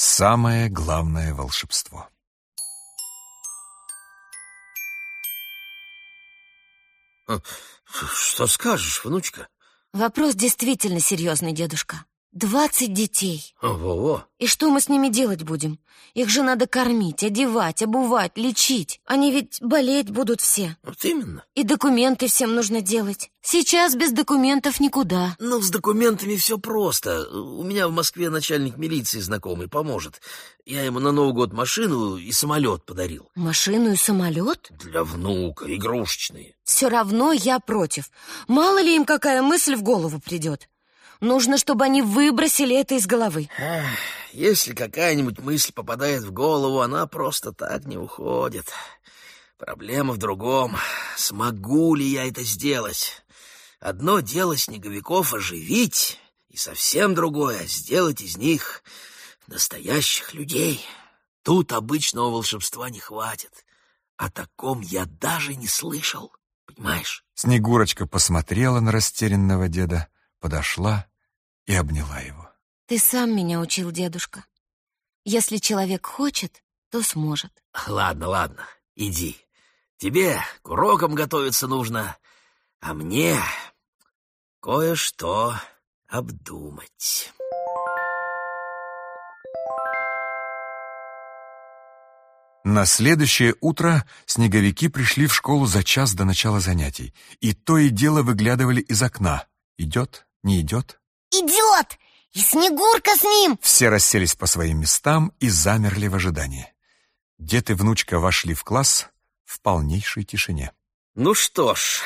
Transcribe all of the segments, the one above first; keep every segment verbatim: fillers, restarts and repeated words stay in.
Самое главное волшебство. Что скажешь, внучка? Вопрос действительно серьезный, дедушка. Двадцать детей. Ого-го. И что мы с ними делать будем? Их же надо кормить, одевать, обувать, лечить. Они ведь болеть будут все. Вот именно. И документы всем нужно делать. Сейчас без документов никуда. Ну, с документами все просто. У меня в Москве начальник милиции знакомый поможет. Я ему на Новый год машину и самолет подарил. Машину и самолет? Для внука, игрушечные. Все равно я против. Мало ли им какая мысль в голову придет. Нужно, чтобы они выбросили это из головы. Эх, если какая-нибудь мысль попадает в голову, она просто так не уходит. Проблема в другом. Смогу ли я это сделать? Одно дело снеговиков оживить, и совсем другое — сделать из них настоящих людей. Тут обычного волшебства не хватит. О таком я даже не слышал. Понимаешь? Снегурочка посмотрела на растерянного деда, подошла и обняла его. Ты сам меня учил, дедушка. Если человек хочет, то сможет. Ладно, ладно, иди. Тебе к урокам готовиться нужно, а мне кое-что обдумать. На следующее утро снеговики пришли в школу за час до начала занятий, и то и дело выглядывали из окна. Идет, не идет? Идет! И Снегурка с ним! Все расселись по своим местам и замерли в ожидании. Дед и внучка вошли в класс в полнейшей тишине. Ну что ж,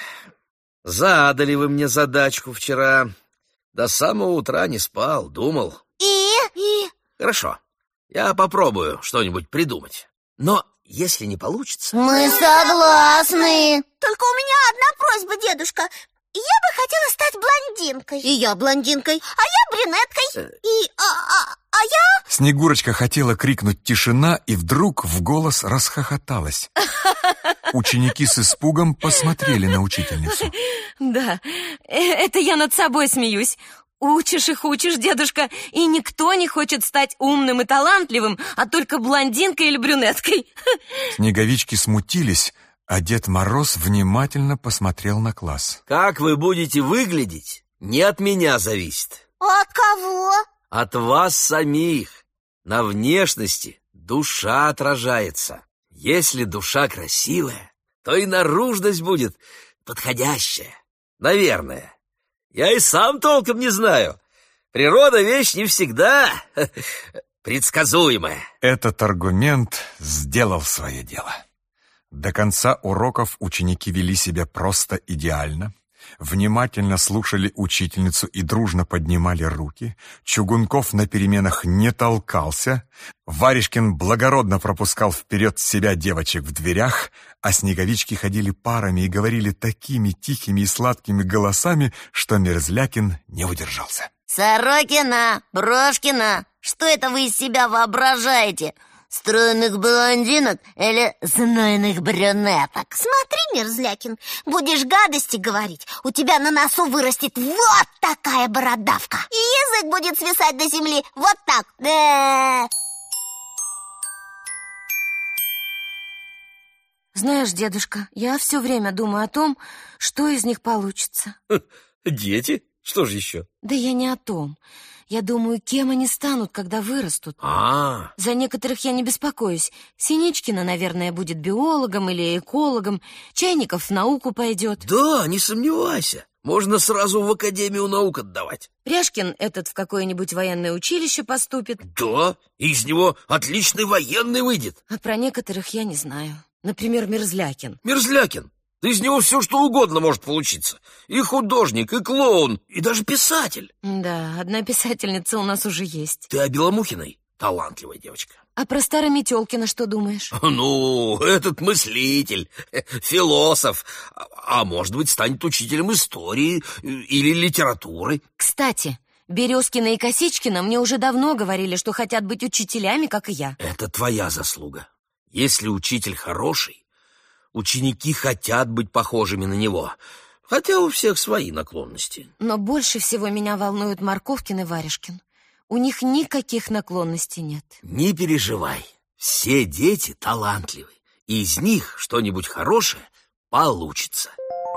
задали вы мне задачку вчера. До самого утра не спал, думал. И? И? Хорошо, я попробую что-нибудь придумать. Но если не получится... Мы согласны. Только у меня одна просьба, дедушка. Я бы хотела стать блондинкой. И я блондинкой. А я брюнеткой. И... А, а, а я... Снегурочка хотела крикнуть «тишина», и вдруг в голос расхохоталась. Ученики с испугом посмотрели на учительницу. Да, это я над собой смеюсь. Учишь их, учишь, дедушка, и никто не хочет стать умным и талантливым, а только блондинкой или брюнеткой. Снеговички смутились, а Дед Мороз внимательно посмотрел на класс. Как вы будете выглядеть, не от меня зависит. А от кого? От вас самих. На внешности душа отражается. Если душа красивая, то и наружность будет подходящая. Наверное. Я и сам толком не знаю. Природа — вещь не всегда предсказуемая. Этот аргумент сделал свое дело. До конца уроков ученики вели себя просто идеально, внимательно слушали учительницу и дружно поднимали руки. Чугунков на переменах не толкался. Варежкин благородно пропускал вперед себя девочек в дверях, а снеговички ходили парами и говорили такими тихими и сладкими голосами, что Мерзлякин не удержался. Сорокина, Брошкина, что это вы из себя воображаете? Стройных блондинок или знойных брюнеток? Смотри, Мерзлякин, будешь гадости говорить, у тебя на носу вырастет вот такая бородавка. И язык будет свисать до земли вот так. Да. Знаешь, дедушка, я все время думаю о том, что из них получится. Дети? Что же еще? Да я не о том. Я думаю, кем они станут, когда вырастут. А, За некоторых я не беспокоюсь. Синичкина, наверное, будет биологом или экологом. Чайников в науку пойдет. да, не сомневайся. Можно сразу в Академию наук отдавать. Пряжкин этот в какое-нибудь военное училище поступит. Да, и из него отличный военный выйдет. А про некоторых я не знаю. Например, Мерзлякин. Мерзлякин. Да из него все, что угодно может получиться. И художник, и клоун, и даже писатель. Да, одна писательница у нас уже есть. Ты о Беломухиной? Талантливая девочка. А про Старометелкина что думаешь? Ну, этот мыслитель, философ, а, а может быть, станет учителем истории или литературы. Кстати, Березкина и Косичкина мне уже давно говорили, что хотят быть учителями, как и я. Это твоя заслуга. Если учитель хороший, ученики хотят быть похожими на него, хотя у всех свои наклонности. Но больше всего меня волнуют Морковкин и Варежкин. У них никаких наклонностей нет. Не переживай, все дети талантливы, и из них что-нибудь хорошее получится.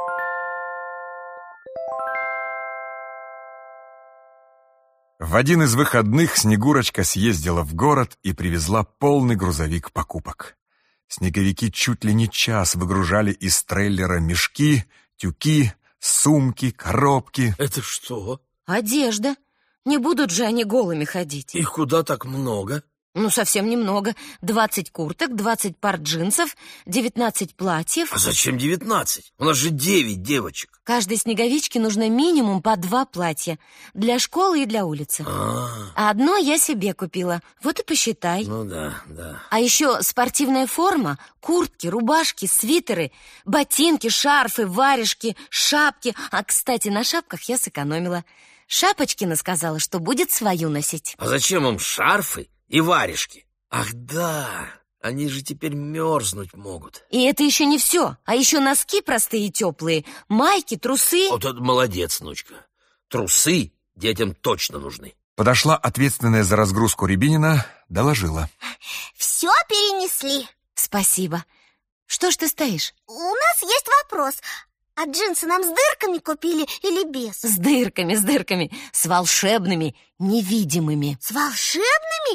В один из выходных Снегурочка съездила в город и привезла полный грузовик покупок. Снеговики чуть ли не час выгружали из трейлера мешки, тюки, сумки, коробки. Это что? Одежда. Не будут же они голыми ходить. Их куда так много? Ну, совсем немного. Двадцать курток, двадцать пар джинсов, девятнадцать платьев. А зачем девятнадцать? У нас же девять девочек. Каждой снеговичке нужно минимум по два платья. Для школы и для улицы. А, А одно я себе купила. Вот и посчитай. ну да, да. А еще спортивная форма, куртки, рубашки, свитеры, ботинки, шарфы, варежки, шапки. А, кстати, на шапках я сэкономила. Шапочкина сказала, что будет свою носить. А зачем им шарфы и варежки? Ах да, они же теперь мерзнуть могут. И это еще не все. А еще носки простые и теплые, майки, трусы. Вот это молодец, внучка. Трусы детям точно нужны. Подошла ответственная за разгрузку Рябинина, доложила. Все перенесли. Спасибо. Что ж ты стоишь? У нас есть вопрос. А джинсы нам с дырками купили или без? С дырками, с дырками, с волшебными, невидимыми. С волшебными?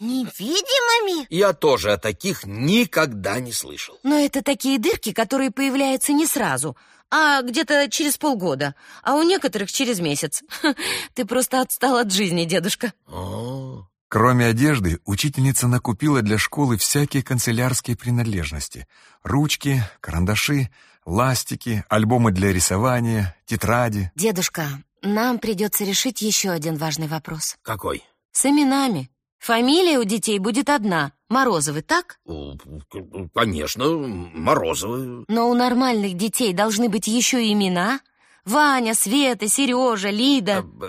Невидимыми? Я тоже о таких никогда не слышал. Но это такие дырки, которые появляются не сразу, а где-то через полгода, а у некоторых через месяц. Ты просто отстал от жизни, дедушка. О, Кроме одежды, учительница накупила для школы всякие канцелярские принадлежности. Ручки, карандаши, ластики, альбомы для рисования, тетради. Дедушка, нам придется решить еще один важный вопрос. какой? С именами. Фамилия у детей будет одна. Морозовы, так? О, конечно, Морозовы. Но у нормальных детей должны быть еще и имена. Ваня, Света, Сережа, Лида. Об,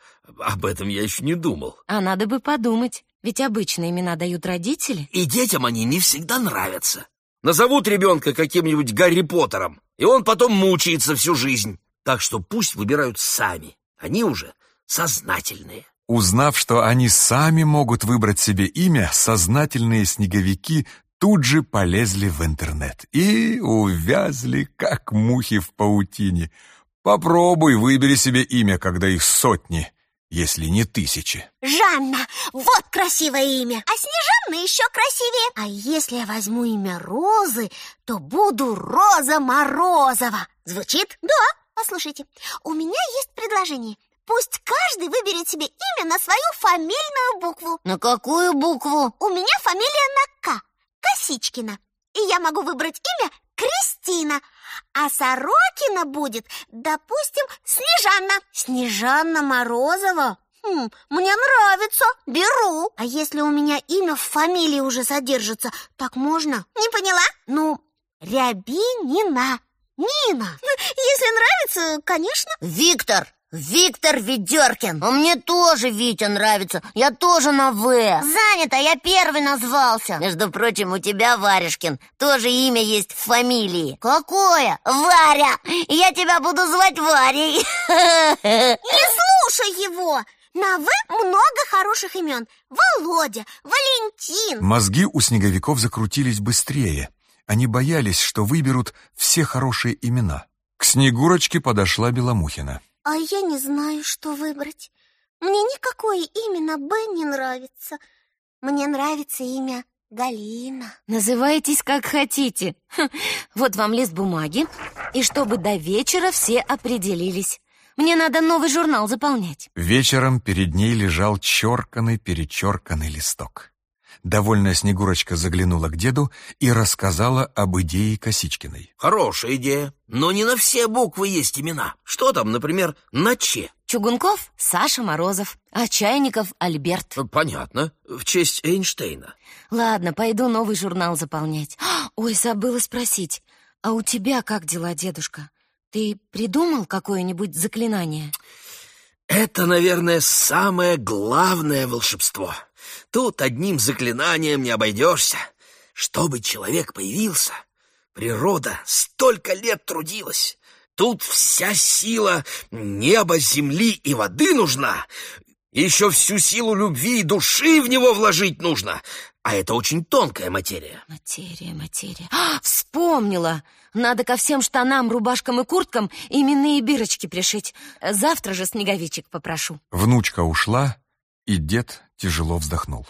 об этом я еще не думал. А надо бы подумать, ведь обычно имена дают родители. И детям они не всегда нравятся. Назовут ребенка каким-нибудь Гарри Поттером, и он потом мучается всю жизнь. Так что пусть выбирают сами. Они уже сознательные. Узнав, что они сами могут выбрать себе имя, сознательные снеговики тут же полезли в интернет и увязли, как мухи в паутине. Попробуй выбери себе имя, когда их сотни, если не тысячи. Жанна, вот красивое имя. А Снежанна еще красивее. А если я возьму имя Розы, то буду Роза Морозова. Звучит? Да. Послушайте, у меня есть предложение. Пусть каждый выберет себе имя на свою фамильную букву. На какую букву? У меня фамилия на К. Косичкина. И я могу выбрать имя Кристина. А Сорокина будет, допустим, Снежанна. Снежанна Морозова? Хм, мне нравится, беру. А если у меня имя в фамилии уже содержится, так можно? Не поняла? Ну, Рябинина. Нина. Если нравится, конечно. Виктор, Виктор Ведеркин. А мне тоже Витя нравится. Я тоже на В. Занято, я первый назвался. Между прочим, у тебя, Варежкин, тоже имя есть в фамилии. Какое? Варя. И я тебя буду звать Варей. Не слушай его. На В много хороших имен. Володя, Валентин. Мозги у снеговиков закрутились быстрее. Они боялись, что выберут все хорошие имена. К Снегурочке подошла Беломухина. А я не знаю, что выбрать. Мне никакое имя на Б не нравится. Мне нравится имя Галина. Называйтесь как хотите. Хм, вот вам лист бумаги. И чтобы до вечера все определились. Мне надо новый журнал заполнять. Вечером перед ней лежал черканный-перечерканный листок. Довольная Снегурочка заглянула к деду и рассказала об идее Косичкиной. Хорошая идея, но не на все буквы есть имена. Что там, например, на Ч? Чугунков — Саша Морозов, а Чайников — Альберт. Понятно, в честь Эйнштейна. Ладно, пойду новый журнал заполнять. Ой, забыла спросить, а у тебя как дела, дедушка? Ты придумал какое-нибудь заклинание? Это, наверное, самое главное волшебство. Тут одним заклинанием не обойдешься. Чтобы человек появился, природа столько лет трудилась. Тут вся сила неба, земли и воды нужна. Еще всю силу любви и души в него вложить нужно. А это очень тонкая материя. Материя, материя. А, вспомнила! Надо ко всем штанам, рубашкам и курткам именные бирочки пришить. Завтра же снеговичек попрошу. Внучка ушла, и дед тяжело вздохнул.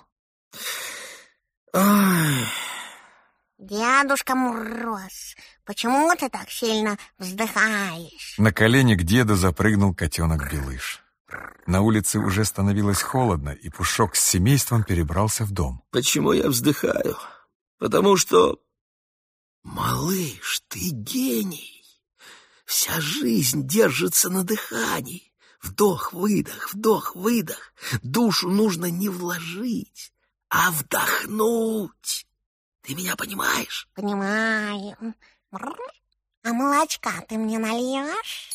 Ой. Дедушка Мороз, почему ты так сильно вздыхаешь? На колени к деду запрыгнул котенок Белыш. На улице уже становилось холодно, и Пушок с семейством перебрался в дом. Почему я вздыхаю? Потому что... Малыш, ты гений. Вся жизнь держится на дыхании. Вдох-выдох, вдох-выдох. Душу нужно не вложить, а вдохнуть. Ты меня понимаешь? Понимаю. А молочка ты мне нальешь?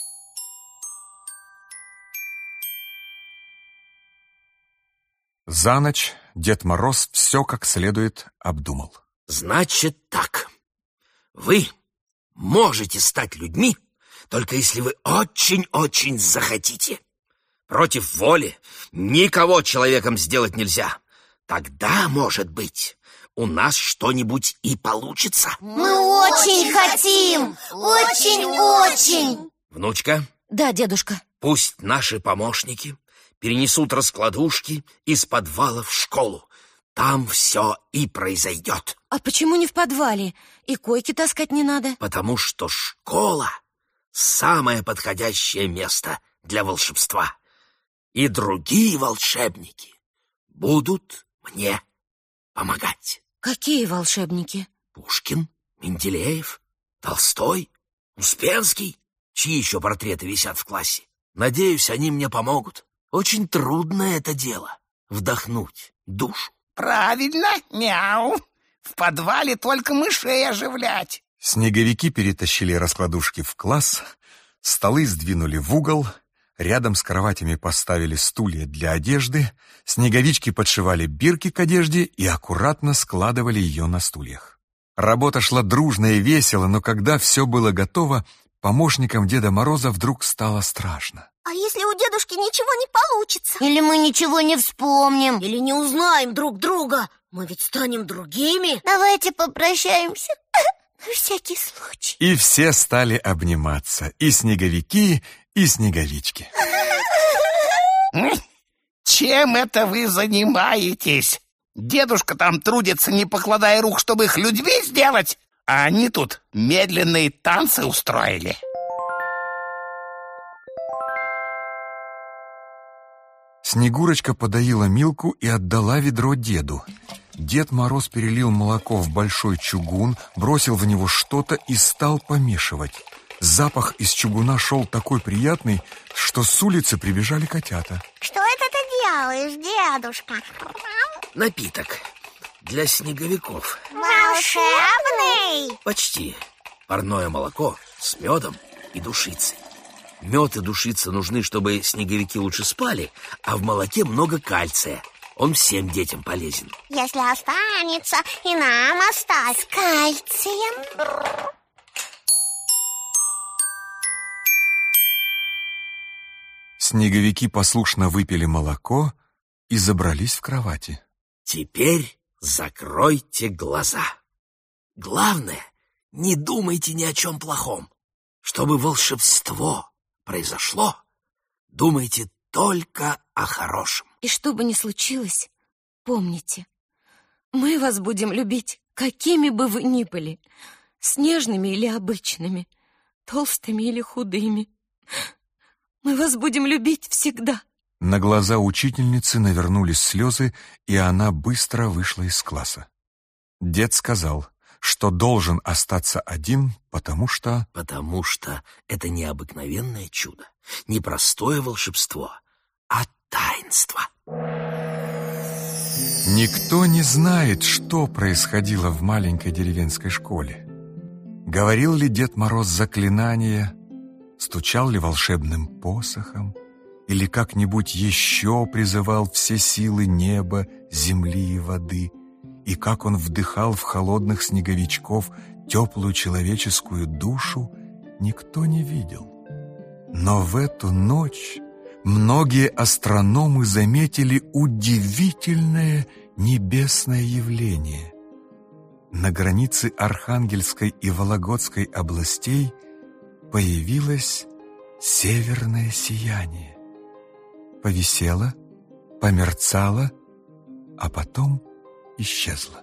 За ночь Дед Мороз все как следует обдумал. Значит так. Вы можете стать людьми, только если вы очень-очень захотите. Против воли никого человеком сделать нельзя. Тогда, может быть, у нас что-нибудь и получится. Мы очень хотим! Очень-очень! Внучка? Да, дедушка. Пусть наши помощники перенесут раскладушки из подвала в школу. Там все и произойдет. А почему не в подвале? И койки таскать не надо? Потому что школа — самое подходящее место для волшебства. И другие волшебники будут мне помогать. Какие волшебники? Пушкин, Менделеев, Толстой, Успенский. Чьи еще портреты висят в классе? Надеюсь, они мне помогут. Очень трудное это дело — вдохнуть душу. Правильно, мяу. В подвале только мышей оживлять. Снеговики перетащили раскладушки в класс, столы сдвинули в угол, рядом с кроватями поставили стулья для одежды, снеговички подшивали бирки к одежде и аккуратно складывали ее на стульях. Работа шла дружно и весело, но когда все было готово, помощникам Деда Мороза вдруг стало страшно. А если у дедушки ничего не получится? Или мы ничего не вспомним? Или не узнаем друг друга? Мы ведь станем другими. Давайте попрощаемся. На всякий случай. И все стали обниматься, и снеговики, и снеговички. Чем это вы занимаетесь? Дедушка там трудится, не покладая рук, чтобы их людьми сделать, а они тут медленные танцы устроили. Снегурочка подоила Милку и отдала ведро деду. Дед Мороз перелил молоко в большой чугун, бросил в него что-то и стал помешивать. Запах из чугуна шел такой приятный, что с улицы прибежали котята. Что это ты делаешь, дедушка? Напиток для снеговиков. Волшебный? Почти. Парное молоко с медом и душицей. Мед и душица нужны, чтобы снеговики лучше спали, а в молоке много кальция. Он всем детям полезен. Если останется, и нам оставь. С кальцием. Снеговики послушно выпили молоко и забрались в кровати. Теперь закройте глаза. Главное, не думайте ни о чем плохом. Чтобы волшебство произошло, думайте только о хорошем. И что бы ни случилось, помните, мы вас будем любить, какими бы вы ни были, снежными или обычными, толстыми или худыми. Мы вас будем любить всегда. На глаза учительницы навернулись слезы, и она быстро вышла из класса. Дед сказал, что должен остаться один, потому что... Потому что это не обыкновенное чудо, не простое волшебство, а таинство. Никто не знает, что происходило в маленькой деревенской школе. Говорил ли Дед Мороз заклинания, стучал ли волшебным посохом, или как-нибудь еще призывал все силы неба, земли и воды, и как он вдыхал в холодных снеговичков теплую человеческую душу, никто не видел. Но в эту ночь многие астрономы заметили удивительное небесное явление. На границе Архангельской и Вологодской областей появилось северное сияние. Повисело, померцало, а потом исчезло.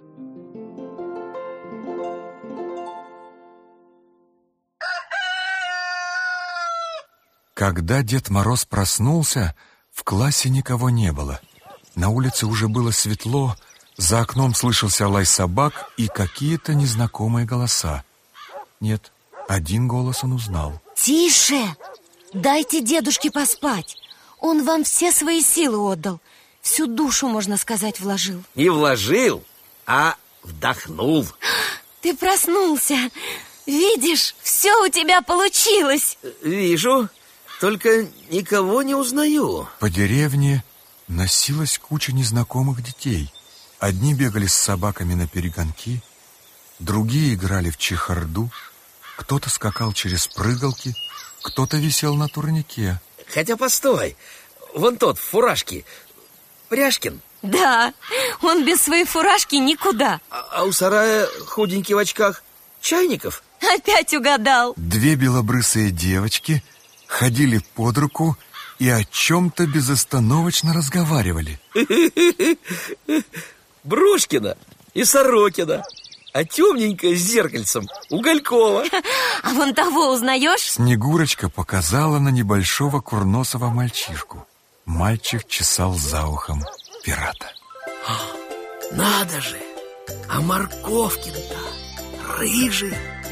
Когда Дед Мороз проснулся, в классе никого не было. На улице уже было светло, за окном слышался лай собак и какие-то незнакомые голоса. Нет, один голос он узнал. Тише! Дайте дедушке поспать. Он вам все свои силы отдал. Всю душу, можно сказать, вложил. Не вложил, а вдохнул. Ты проснулся. Видишь, все у тебя получилось. Вижу, только никого не узнаю. По деревне носилась куча незнакомых детей. Одни бегали с собаками на перегонки, другие играли в чехарду, кто-то скакал через прыгалки, кто-то висел на турнике. Хотя постой, вон тот в фуражке, Пряшкин. Да, он без своей фуражки никуда. А, а у сарая худенький в очках Чайников. Опять угадал. Две белобрысые девочки ходили под руку и о чем-то безостановочно разговаривали. Брошкина и Сорокина, а темненькая с зеркальцем Уголькова. А вон того узнаешь? Снегурочка показала на небольшого курносого мальчишку. Мальчик чесал за ухом пирата. Надо же, а Морковкин-то рыжий.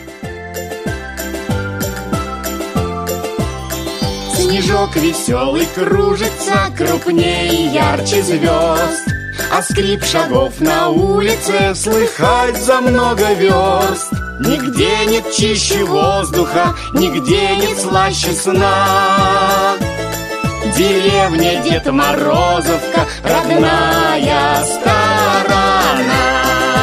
Снежок веселый кружится крупнее и ярче звезд, а скрип шагов на улице слыхать за много верст. Нигде нет чище воздуха, нигде нет слаще сна. Деревня Дед Морозовка, родная сторона.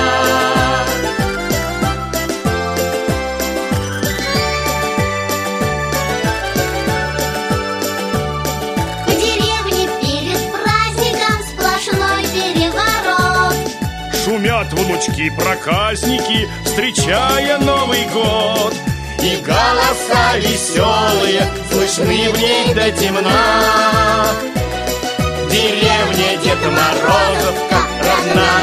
По деревне перед праздником сплошной переворот. Шумят внучки-проказники, встречая Новый год. И голоса веселые слышны в ней до темна. Деревня Дед Морозовка, родная.